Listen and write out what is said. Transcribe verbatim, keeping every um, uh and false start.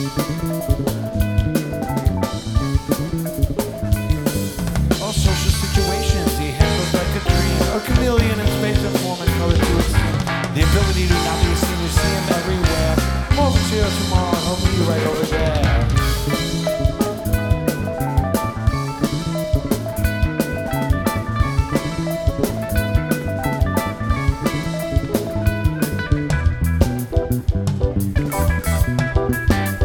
All social situations he handles like a dream. A chameleon